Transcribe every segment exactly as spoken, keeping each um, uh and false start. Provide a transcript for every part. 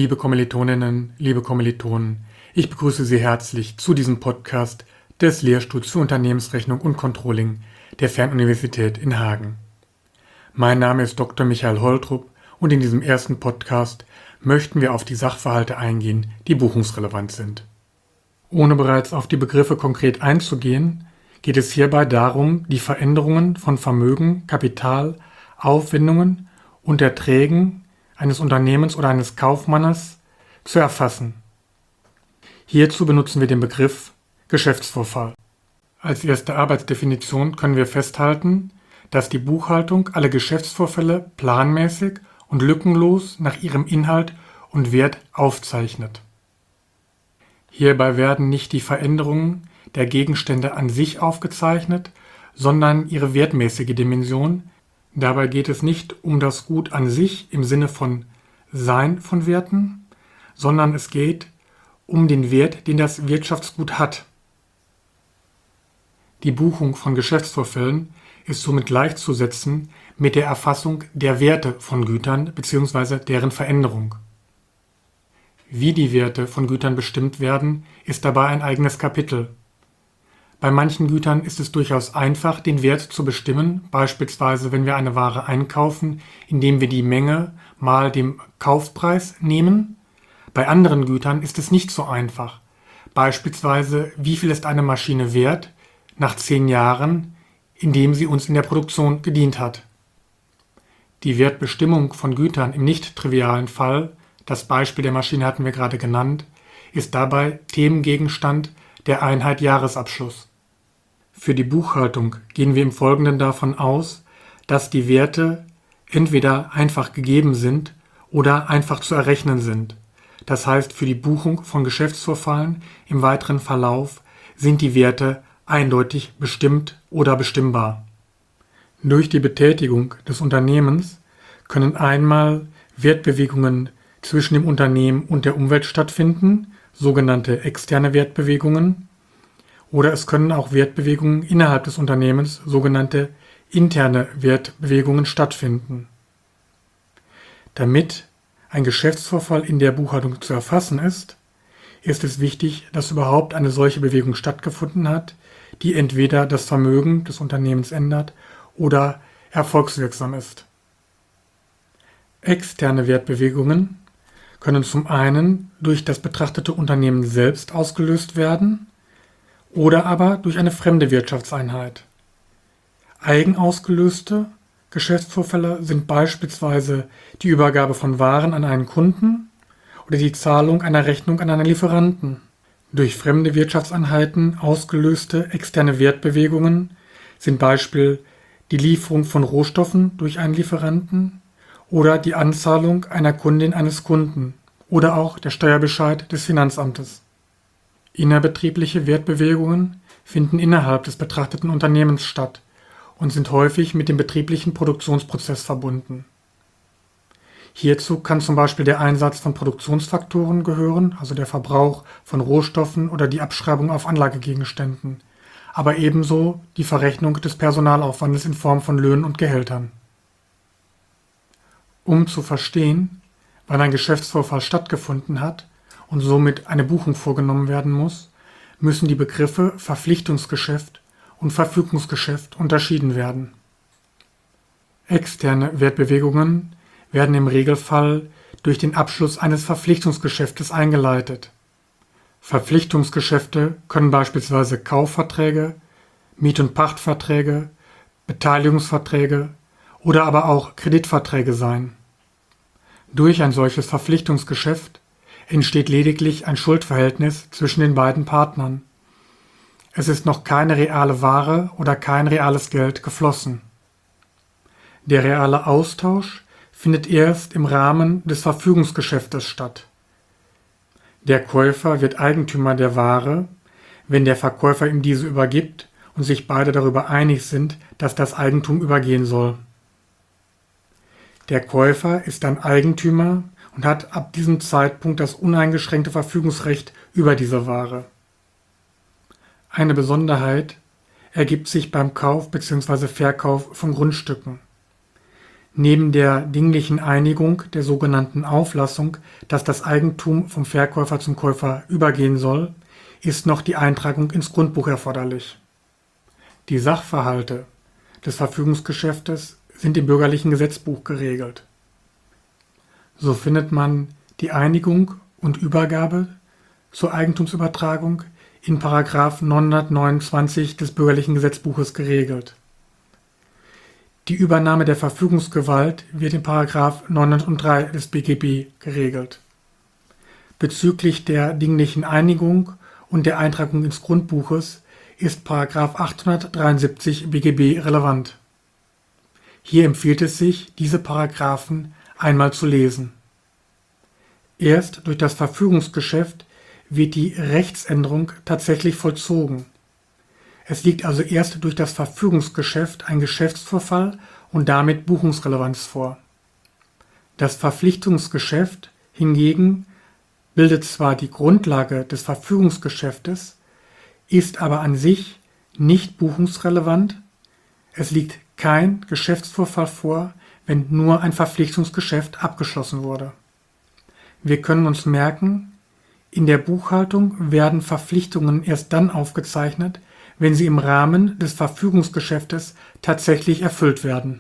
Liebe Kommilitoninnen, liebe Kommilitonen, ich begrüße Sie herzlich zu diesem Podcast des Lehrstuhls für Unternehmensrechnung und Controlling der Fernuniversität in Hagen. Mein Name ist Doktor Michael Holtrup und in diesem ersten Podcast möchten wir auf die Sachverhalte eingehen, die buchungsrelevant sind. Ohne bereits auf die Begriffe konkret einzugehen, geht es hierbei darum, die Veränderungen von Vermögen, Kapital, Aufwendungen und Erträgen eines Unternehmens oder eines Kaufmannes zu erfassen. Hierzu benutzen wir den Begriff Geschäftsvorfall. Als erste Arbeitsdefinition können wir festhalten, dass die Buchhaltung alle Geschäftsvorfälle planmäßig und lückenlos nach ihrem Inhalt und Wert aufzeichnet. Hierbei werden nicht die Veränderungen der Gegenstände an sich aufgezeichnet, sondern ihre wertmäßige Dimension. Dabei geht es nicht um das Gut an sich im Sinne von Sein von Werten, sondern es geht um den Wert, den das Wirtschaftsgut hat. Die Buchung von Geschäftsvorfällen ist somit gleichzusetzen mit der Erfassung der Werte von Gütern bzw. deren Veränderung. Wie die Werte von Gütern bestimmt werden, ist dabei ein eigenes Kapitel. Bei manchen Gütern ist es durchaus einfach, den Wert zu bestimmen, beispielsweise wenn wir eine Ware einkaufen, indem wir die Menge mal dem Kaufpreis nehmen. Bei anderen Gütern ist es nicht so einfach, beispielsweise wie viel ist eine Maschine wert nach zehn Jahren, indem sie uns in der Produktion gedient hat. Die Wertbestimmung von Gütern im nicht trivialen Fall, das Beispiel der Maschine hatten wir gerade genannt, ist dabei Themengegenstand der Einheit Jahresabschluss. Für die Buchhaltung gehen wir im Folgenden davon aus, dass die Werte entweder einfach gegeben sind oder einfach zu errechnen sind. Das heißt, für die Buchung von Geschäftsvorfällen im weiteren Verlauf sind die Werte eindeutig bestimmt oder bestimmbar. Durch die Betätigung des Unternehmens können einmal Wertbewegungen zwischen dem Unternehmen und der Umwelt stattfinden, sogenannte externe Wertbewegungen, oder es können auch Wertbewegungen innerhalb des Unternehmens, sogenannte interne Wertbewegungen, stattfinden. Damit ein Geschäftsvorfall in der Buchhaltung zu erfassen ist, ist es wichtig, dass überhaupt eine solche Bewegung stattgefunden hat, die entweder das Vermögen des Unternehmens ändert oder erfolgswirksam ist. Externe Wertbewegungen können zum einen durch das betrachtete Unternehmen selbst ausgelöst werden oder aber durch eine fremde Wirtschaftseinheit. Eigenausgelöste Geschäftsvorfälle sind beispielsweise die Übergabe von Waren an einen Kunden oder die Zahlung einer Rechnung an einen Lieferanten. Durch fremde Wirtschaftseinheiten ausgelöste externe Wertbewegungen sind Beispiel die Lieferung von Rohstoffen durch einen Lieferanten oder die Anzahlung einer Kundin eines Kunden oder auch der Steuerbescheid des Finanzamtes. Innerbetriebliche Wertbewegungen finden innerhalb des betrachteten Unternehmens statt und sind häufig mit dem betrieblichen Produktionsprozess verbunden. Hierzu kann zum Beispiel der Einsatz von Produktionsfaktoren gehören, also der Verbrauch von Rohstoffen oder die Abschreibung auf Anlagegegenständen, aber ebenso die Verrechnung des Personalaufwandes in Form von Löhnen und Gehältern. Um zu verstehen, wann ein Geschäftsvorfall stattgefunden hat und somit eine Buchung vorgenommen werden muss, müssen die Begriffe Verpflichtungsgeschäft und Verfügungsgeschäft unterschieden werden. Externe Wertbewegungen werden im Regelfall durch den Abschluss eines Verpflichtungsgeschäftes eingeleitet. Verpflichtungsgeschäfte können beispielsweise Kaufverträge, Miet- und Pachtverträge, Beteiligungsverträge oder aber auch Kreditverträge sein. Durch ein solches Verpflichtungsgeschäft entsteht lediglich ein Schuldverhältnis zwischen den beiden Partnern. Es ist noch keine reale Ware oder kein reales Geld geflossen. Der reale Austausch findet erst im Rahmen des Verfügungsgeschäftes statt. Der Käufer wird Eigentümer der Ware, wenn der Verkäufer ihm diese übergibt und sich beide darüber einig sind, dass das Eigentum übergehen soll. Der Käufer ist dann Eigentümer und hat ab diesem Zeitpunkt das uneingeschränkte Verfügungsrecht über diese Ware. Eine Besonderheit ergibt sich beim Kauf bzw. Verkauf von Grundstücken. Neben der dinglichen Einigung der sogenannten Auflassung, dass das Eigentum vom Verkäufer zum Käufer übergehen soll, ist noch die Eintragung ins Grundbuch erforderlich. Die Sachverhalte des Verfügungsgeschäftes sind im bürgerlichen Gesetzbuch geregelt. So findet man die Einigung und Übergabe zur Eigentumsübertragung in Paragraph neunhundertneunundzwanzig des bürgerlichen Gesetzbuches geregelt. Die Übernahme der Verfügungsgewalt wird in Paragraph neunhundertdrei des B G B geregelt. Bezüglich der dinglichen Einigung und der Eintragung ins Grundbuches ist Paragraph achthundertdreiundsiebzig B G B relevant. Hier empfiehlt es sich, diese Paragraphen einmal zu lesen. Erst durch das Verfügungsgeschäft wird die Rechtsänderung tatsächlich vollzogen. Es liegt also erst durch das Verfügungsgeschäft ein Geschäftsvorfall und damit Buchungsrelevanz vor. Das Verpflichtungsgeschäft hingegen bildet zwar die Grundlage des Verfügungsgeschäftes, ist aber an sich nicht buchungsrelevant. Es liegt kein Geschäftsvorfall vor, wenn nur ein Verpflichtungsgeschäft abgeschlossen wurde. Wir können uns merken, in der Buchhaltung werden Verpflichtungen erst dann aufgezeichnet, wenn sie im Rahmen des Verfügungsgeschäftes tatsächlich erfüllt werden.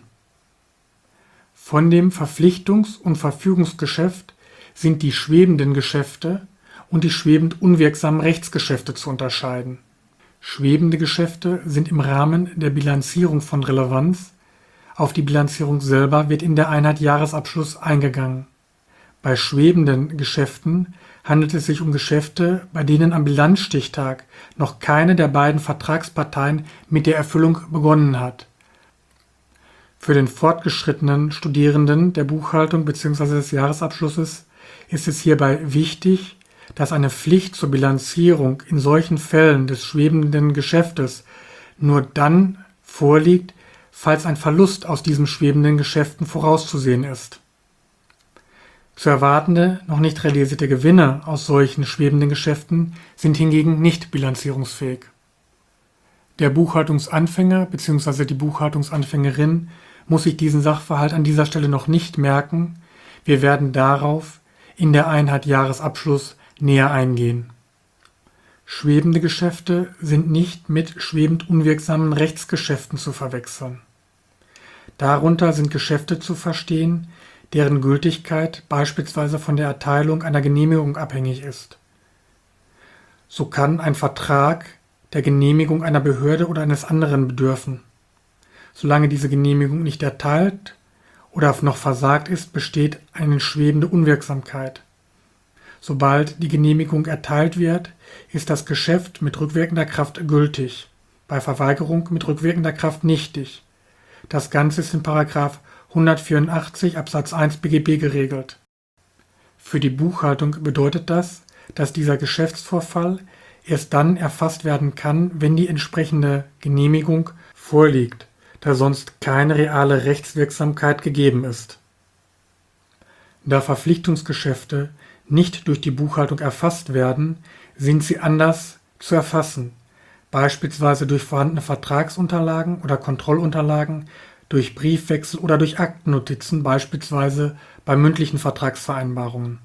Von dem Verpflichtungs- und Verfügungsgeschäft sind die schwebenden Geschäfte und die schwebend unwirksamen Rechtsgeschäfte zu unterscheiden. Schwebende Geschäfte sind im Rahmen der Bilanzierung von Relevanz. Auf die Bilanzierung selber wird in der Einheit Jahresabschluss eingegangen. Bei schwebenden Geschäften handelt es sich um Geschäfte, bei denen am Bilanzstichtag noch keine der beiden Vertragsparteien mit der Erfüllung begonnen hat. Für den fortgeschrittenen Studierenden der Buchhaltung bzw. des Jahresabschlusses ist es hierbei wichtig, dass eine Pflicht zur Bilanzierung in solchen Fällen des schwebenden Geschäftes nur dann vorliegt, falls ein Verlust aus diesen schwebenden Geschäften vorauszusehen ist. Zu erwartende, noch nicht realisierte Gewinne aus solchen schwebenden Geschäften sind hingegen nicht bilanzierungsfähig. Der Buchhaltungsanfänger bzw. die Buchhaltungsanfängerin muss sich diesen Sachverhalt an dieser Stelle noch nicht merken. Wir werden darauf in der Einheit Jahresabschluss näher eingehen. Schwebende Geschäfte sind nicht mit schwebend unwirksamen Rechtsgeschäften zu verwechseln. Darunter sind Geschäfte zu verstehen, deren Gültigkeit beispielsweise von der Erteilung einer Genehmigung abhängig ist. So kann ein Vertrag der Genehmigung einer Behörde oder eines anderen bedürfen. Solange diese Genehmigung nicht erteilt oder noch versagt ist, besteht eine schwebende Unwirksamkeit. Sobald die Genehmigung erteilt wird, ist das Geschäft mit rückwirkender Kraft gültig, bei Verweigerung mit rückwirkender Kraft nichtig. Das Ganze ist in Paragraph hundertvierundachtzig Absatz eins B G B geregelt. Für die Buchhaltung bedeutet das, dass dieser Geschäftsvorfall erst dann erfasst werden kann, wenn die entsprechende Genehmigung vorliegt, da sonst keine reale Rechtswirksamkeit gegeben ist. Da Verpflichtungsgeschäfte nicht durch die Buchhaltung erfasst werden, sind sie anders zu erfassen, beispielsweise durch vorhandene Vertragsunterlagen oder Kontrollunterlagen, durch Briefwechsel oder durch Aktennotizen, beispielsweise bei mündlichen Vertragsvereinbarungen.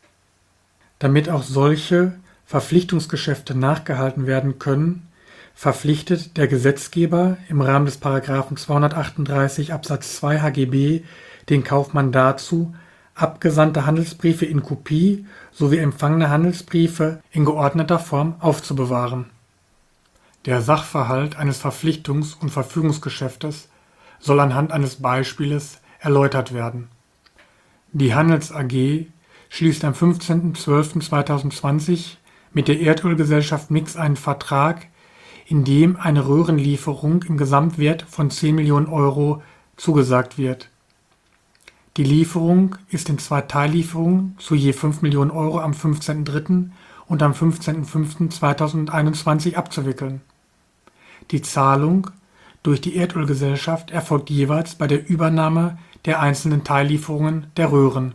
Damit auch solche Verpflichtungsgeschäfte nachgehalten werden können, verpflichtet der Gesetzgeber im Rahmen des Paragraphen zweihundertachtunddreißig Absatz zwei H G B den Kaufmann dazu, abgesandte Handelsbriefe in Kopie sowie empfangene Handelsbriefe in geordneter Form aufzubewahren. Der Sachverhalt eines Verpflichtungs- und Verfügungsgeschäftes soll anhand eines Beispieles erläutert werden. Die Handels A G schließt am fünfzehnten zwölften zweitausendzwanzig mit der Erdölgesellschaft Mix einen Vertrag, in dem eine Röhrenlieferung im Gesamtwert von zehn Millionen Euro zugesagt wird. Die Lieferung ist in zwei Teillieferungen zu je fünf Millionen Euro am fünfzehnten dritten und am fünfzehnten fünften zweitausendeinundzwanzig abzuwickeln. Die Zahlung durch die Erdölgesellschaft erfolgt jeweils bei der Übernahme der einzelnen Teillieferungen der Röhren.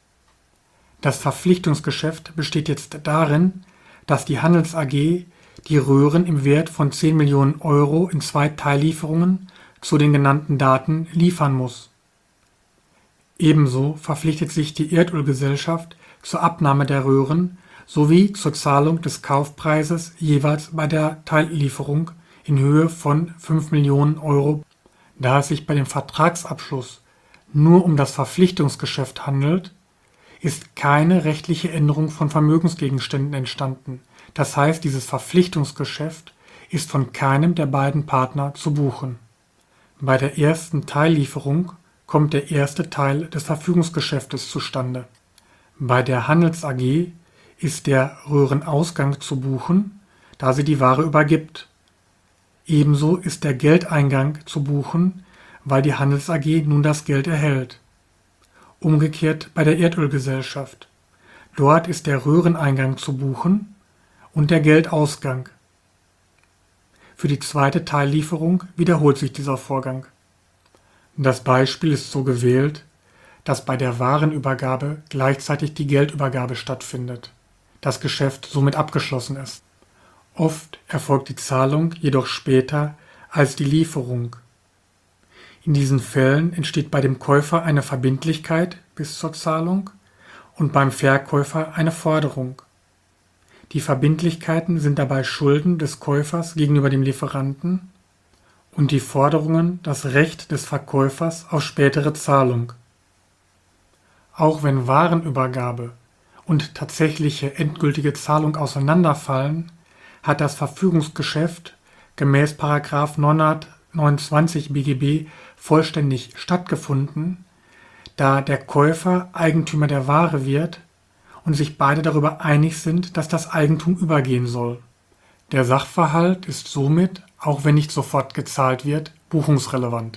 Das Verpflichtungsgeschäft besteht jetzt darin, dass die Handels A G die Röhren im Wert von zehn Millionen Euro in zwei Teillieferungen zu den genannten Daten liefern muss. Ebenso verpflichtet sich die Erdölgesellschaft zur Abnahme der Röhren sowie zur Zahlung des Kaufpreises jeweils bei der Teillieferung in Höhe von fünf Millionen Euro. Da es sich bei dem Vertragsabschluss nur um das Verpflichtungsgeschäft handelt, ist keine rechtliche Änderung von Vermögensgegenständen entstanden. Das heißt, dieses Verpflichtungsgeschäft ist von keinem der beiden Partner zu buchen. Bei der ersten Teillieferung kommt der erste Teil des Verfügungsgeschäftes zustande. Bei der Handels A G ist der Röhrenausgang zu buchen, da sie die Ware übergibt. Ebenso ist der Geldeingang zu buchen, weil die Handels A G nun das Geld erhält. Umgekehrt bei der Erdölgesellschaft. Dort ist der Röhreneingang zu buchen und der Geldausgang. Für die zweite Teillieferung wiederholt sich dieser Vorgang. Das Beispiel ist so gewählt, dass bei der Warenübergabe gleichzeitig die Geldübergabe stattfindet, das Geschäft somit abgeschlossen ist. Oft erfolgt die Zahlung jedoch später als die Lieferung. In diesen Fällen entsteht bei dem Käufer eine Verbindlichkeit bis zur Zahlung und beim Verkäufer eine Forderung. Die Verbindlichkeiten sind dabei Schulden des Käufers gegenüber dem Lieferanten und die Forderungen das Recht des Verkäufers auf spätere Zahlung. Auch wenn Warenübergabe und tatsächliche endgültige Zahlung auseinanderfallen, hat das Verfügungsgeschäft gemäß Paragraph neunhundertneunundzwanzig B G B vollständig stattgefunden, da der Käufer Eigentümer der Ware wird und sich beide darüber einig sind, dass das Eigentum übergehen soll. Der Sachverhalt ist somit, auch wenn nicht sofort gezahlt wird, buchungsrelevant.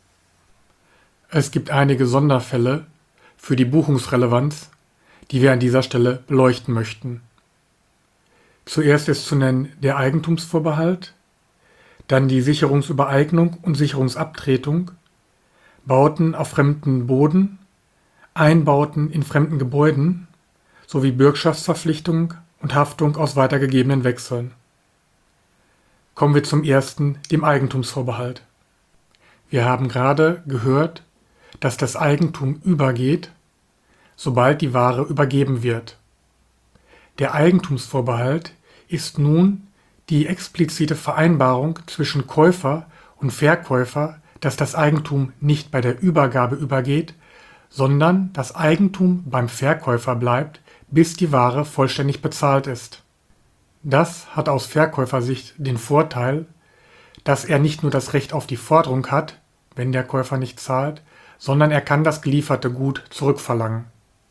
Es gibt einige Sonderfälle für die Buchungsrelevanz, die wir an dieser Stelle beleuchten möchten. Zuerst ist zu nennen der Eigentumsvorbehalt, dann die Sicherungsübereignung und Sicherungsabtretung, Bauten auf fremdem Boden, Einbauten in fremden Gebäuden sowie Bürgschaftsverpflichtung und Haftung aus weitergegebenen Wechseln. Kommen wir zum ersten, dem Eigentumsvorbehalt. Wir haben gerade gehört, dass das Eigentum übergeht, sobald die Ware übergeben wird. Der Eigentumsvorbehalt ist nun die explizite Vereinbarung zwischen Käufer und Verkäufer, dass das Eigentum nicht bei der Übergabe übergeht, sondern das Eigentum beim Verkäufer bleibt, bis die Ware vollständig bezahlt ist. Das hat aus Verkäufersicht den Vorteil, dass er nicht nur das Recht auf die Forderung hat, wenn der Käufer nicht zahlt, sondern er kann das gelieferte Gut zurückverlangen.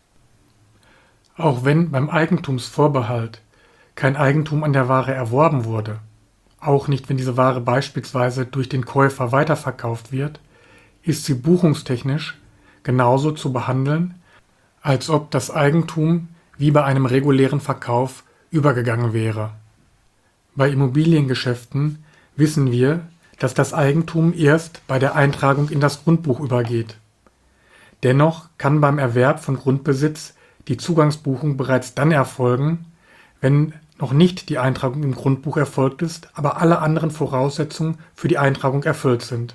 Auch wenn beim Eigentumsvorbehalt kein Eigentum an der Ware erworben wurde, auch nicht wenn diese Ware beispielsweise durch den Käufer weiterverkauft wird, ist sie buchungstechnisch genauso zu behandeln, als ob das Eigentum wie bei einem regulären Verkauf übergegangen wäre. Bei Immobiliengeschäften wissen wir, dass das Eigentum erst bei der Eintragung in das Grundbuch übergeht. Dennoch kann beim Erwerb von Grundbesitz die Zugangsbuchung bereits dann erfolgen, wenn noch nicht die Eintragung im Grundbuch erfolgt ist, aber alle anderen Voraussetzungen für die Eintragung erfüllt sind.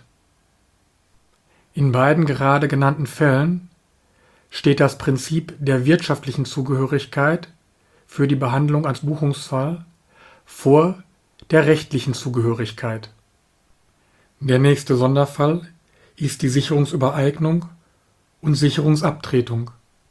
In beiden gerade genannten Fällen steht das Prinzip der wirtschaftlichen Zugehörigkeit für die Behandlung als Buchungsfall vor der rechtlichen Zugehörigkeit. Der nächste Sonderfall ist die Sicherungsübereignung und Sicherungsabtretung.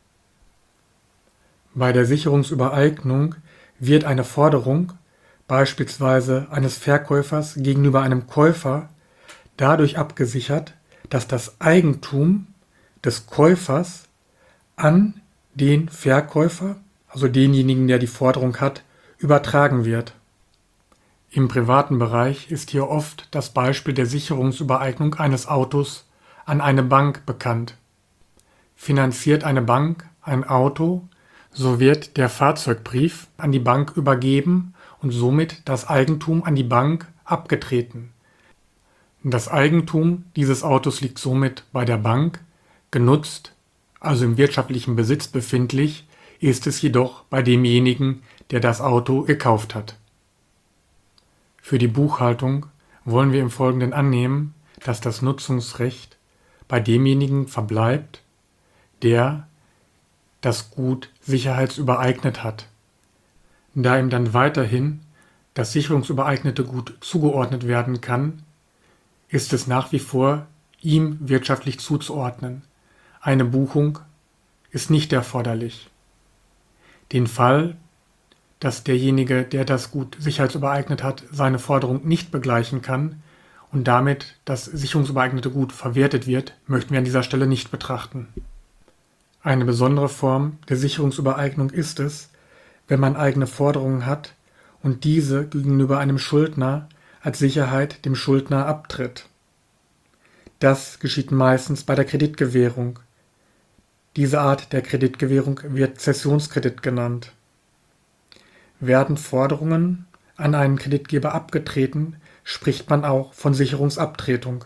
Bei der Sicherungsübereignung wird eine Forderung, beispielsweise eines Verkäufers gegenüber einem Käufer, dadurch abgesichert, dass das Eigentum des Käufers an den Verkäufer, also denjenigen, der die Forderung hat, übertragen wird. Im privaten Bereich ist hier oft das Beispiel der Sicherungsübereignung eines Autos an eine Bank bekannt. Finanziert eine Bank ein Auto, so wird der Fahrzeugbrief an die Bank übergeben und somit das Eigentum an die Bank abgetreten. Das Eigentum dieses Autos liegt somit bei der Bank, genutzt, also im wirtschaftlichen Besitz befindlich, ist es jedoch bei demjenigen, der das Auto gekauft hat. Für die Buchhaltung wollen wir im Folgenden annehmen, dass das Nutzungsrecht bei demjenigen verbleibt, der das Gut sicherheitsübereignet hat. Da ihm dann weiterhin das sicherungsübereignete Gut zugeordnet werden kann, ist es nach wie vor ihm wirtschaftlich zuzuordnen. Eine Buchung ist nicht erforderlich. Den Fall, dass derjenige, der das Gut sicherheitsübereignet hat, seine Forderung nicht begleichen kann und damit das sicherungsübereignete Gut verwertet wird, möchten wir an dieser Stelle nicht betrachten. Eine besondere Form der Sicherungsübereignung ist es, wenn man eigene Forderungen hat und diese gegenüber einem Schuldner als Sicherheit dem Schuldner abtritt. Das geschieht meistens bei der Kreditgewährung. Diese Art der Kreditgewährung wird Zessionskredit genannt. Werden Forderungen an einen Kreditgeber abgetreten, spricht man auch von Sicherungsabtretung.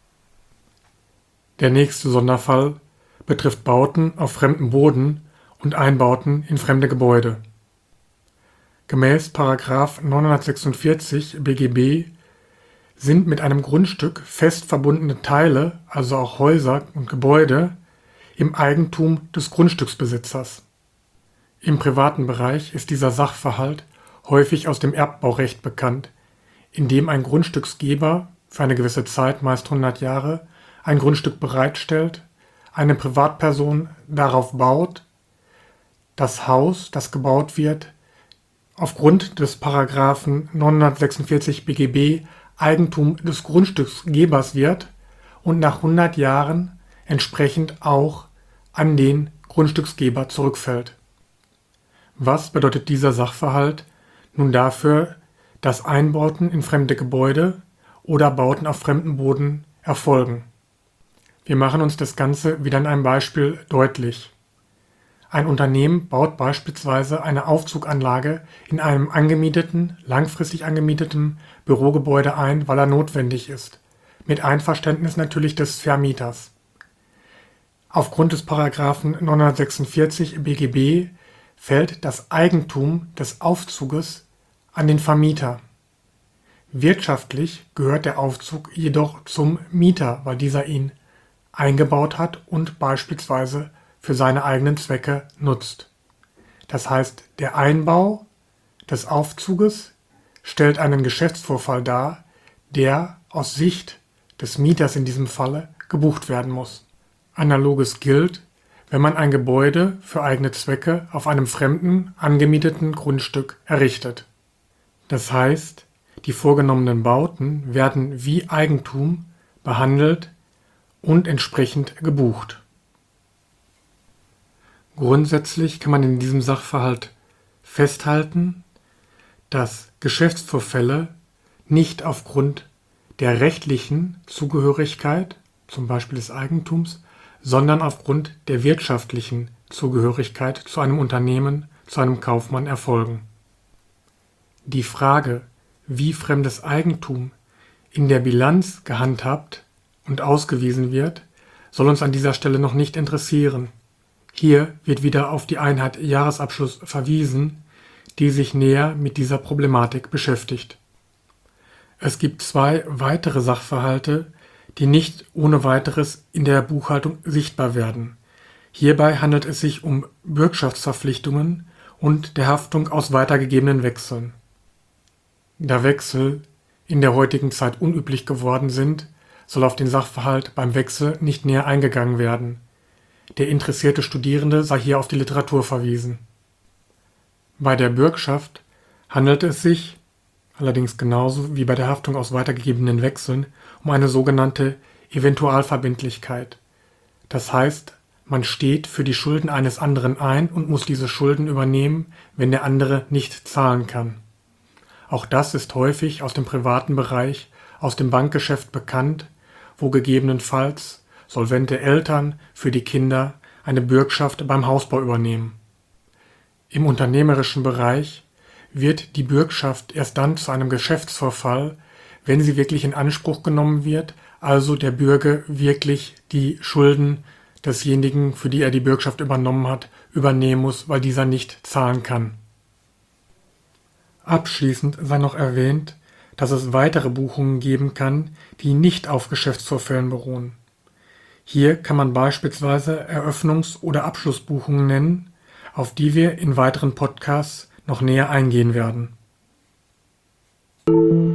Der nächste Sonderfall betrifft Bauten auf fremdem Boden und Einbauten in fremde Gebäude. Gemäß Paragraph neunhundertsechsundvierzig B G B sind mit einem Grundstück fest verbundene Teile, also auch Häuser und Gebäude, im Eigentum des Grundstücksbesitzers. Im privaten Bereich ist dieser Sachverhalt häufig aus dem Erbbaurecht bekannt, in dem ein Grundstücksgeber für eine gewisse Zeit, meist hundert Jahre, ein Grundstück bereitstellt, eine Privatperson darauf baut, das Haus, das gebaut wird, aufgrund des Paragraphen neunhundertsechsundvierzig B G B Eigentum des Grundstücksgebers wird und nach hundert Jahren entsprechend auch an den Grundstücksgeber zurückfällt. Was bedeutet dieser Sachverhalt nun dafür, dass Einbauten in fremde Gebäude oder Bauten auf fremdem Boden erfolgen? Wir machen uns das Ganze wieder in einem Beispiel deutlich. Ein Unternehmen baut beispielsweise eine Aufzuganlage in einem angemieteten, langfristig angemieteten Bürogebäude ein, weil er notwendig ist, mit Einverständnis natürlich des Vermieters. Aufgrund des Paragraphen neunhundertsechsundvierzig B G B fällt das Eigentum des Aufzuges an den Vermieter. Wirtschaftlich gehört der Aufzug jedoch zum Mieter, weil dieser ihn eingebaut hat und beispielsweise für seine eigenen Zwecke nutzt. Das heißt, der Einbau des Aufzuges stellt einen Geschäftsvorfall dar, der aus Sicht des Mieters in diesem Falle gebucht werden muss. Analoges gilt, wenn man ein Gebäude für eigene Zwecke auf einem fremden, angemieteten Grundstück errichtet. Das heißt, die vorgenommenen Bauten werden wie Eigentum behandelt und entsprechend gebucht. Grundsätzlich kann man in diesem Sachverhalt festhalten, dass Geschäftsvorfälle nicht aufgrund der rechtlichen Zugehörigkeit, zum Beispiel des Eigentums, sondern aufgrund der wirtschaftlichen Zugehörigkeit zu einem Unternehmen, zu einem Kaufmann erfolgen. Die Frage, wie fremdes Eigentum in der Bilanz gehandhabt und ausgewiesen wird, soll uns an dieser Stelle noch nicht interessieren. Hier wird wieder auf die Einheit Jahresabschluss verwiesen, die sich näher mit dieser Problematik beschäftigt. Es gibt zwei weitere Sachverhalte, die nicht ohne weiteres in der Buchhaltung sichtbar werden. Hierbei handelt es sich um Bürgschaftsverpflichtungen und der Haftung aus weitergegebenen Wechseln. Da Wechsel in der heutigen Zeit unüblich geworden sind, soll auf den Sachverhalt beim Wechsel nicht näher eingegangen werden. Der interessierte Studierende sei hier auf die Literatur verwiesen. Bei der Bürgschaft handelt es sich, allerdings genauso wie bei der Haftung aus weitergegebenen Wechseln, um eine sogenannte Eventualverbindlichkeit. Das heißt, man steht für die Schulden eines anderen ein und muss diese Schulden übernehmen, wenn der andere nicht zahlen kann. Auch das ist häufig aus dem privaten Bereich, aus dem Bankgeschäft bekannt, wo gegebenenfalls solvente Eltern für die Kinder eine Bürgschaft beim Hausbau übernehmen. Im unternehmerischen Bereich wird die Bürgschaft erst dann zu einem Geschäftsvorfall, wenn sie wirklich in Anspruch genommen wird, also der Bürger wirklich die Schulden desjenigen, für die er die Bürgschaft übernommen hat, übernehmen muss, weil dieser nicht zahlen kann. Abschließend sei noch erwähnt, dass es weitere Buchungen geben kann, die nicht auf Geschäftsvorfällen beruhen. Hier kann man beispielsweise Eröffnungs- oder Abschlussbuchungen nennen, auf die wir in weiteren Podcasts noch näher eingehen werden.